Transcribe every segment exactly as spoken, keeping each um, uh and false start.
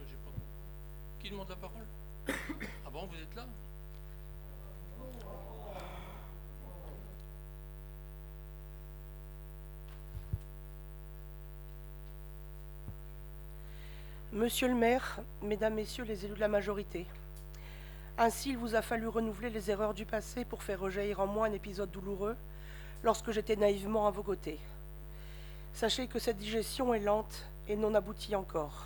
j'ai pas... Qui demande la parole? Ah bon, vous êtes là? Monsieur le maire, mesdames, messieurs les élus de la majorité, ainsi il vous a fallu renouveler les erreurs du passé pour faire rejaillir en moi un épisode douloureux lorsque j'étais naïvement à vos côtés. Sachez que cette digestion est lente et non aboutie encore.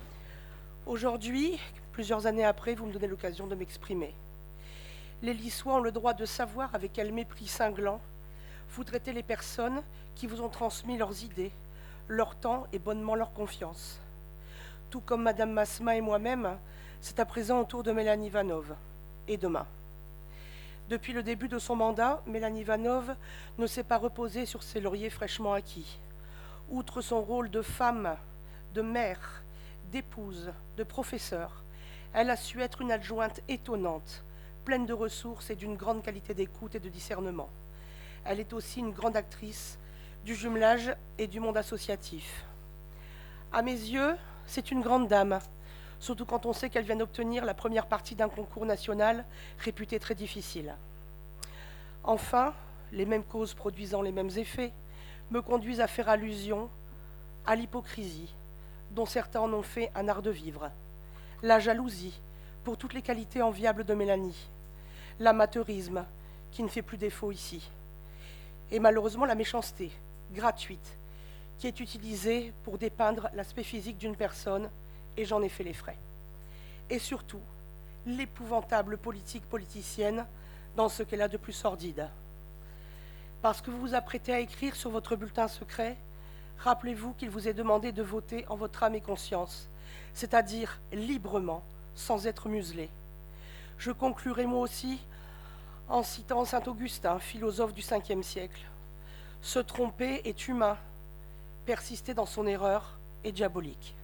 Aujourd'hui, plusieurs années après, vous me donnez l'occasion de m'exprimer. Les Lissois ont le droit de savoir avec quel mépris cinglant vous traitez les personnes qui vous ont transmis leurs idées, leur temps et bonnement leur confiance. Tout comme Madame Masma et moi-même, c'est à présent au tour de Mélanie Vanov, et demain. Depuis le début de son mandat, Mélanie Vanov ne s'est pas reposée sur ses lauriers fraîchement acquis. Outre son rôle de femme, de mère, d'épouse, de professeure, elle a su être une adjointe étonnante, pleine de ressources et d'une grande qualité d'écoute et de discernement. Elle est aussi une grande actrice du jumelage et du monde associatif. À mes yeux, c'est une grande dame, surtout quand on sait qu'elle vient d'obtenir la première partie d'un concours national réputé très difficile. Enfin, les mêmes causes produisant les mêmes effets me conduisent à faire allusion à l'hypocrisie, dont certains en ont fait un art de vivre, la jalousie, pour toutes les qualités enviables de Mélanie, l'amateurisme, qui ne fait plus défaut ici, et malheureusement la méchanceté, gratuite, qui est utilisée pour dépeindre l'aspect physique d'une personne, et j'en ai fait les frais. Et surtout, l'épouvantable politique politicienne dans ce qu'elle a de plus sordide. Parce que vous vous apprêtez à écrire sur votre bulletin secret, rappelez-vous qu'il vous est demandé de voter en votre âme et conscience, c'est-à-dire librement, sans être muselé. Je conclurai moi aussi en citant saint Augustin, philosophe du cinquième siècle. Se tromper est humain, persister dans son erreur est diabolique.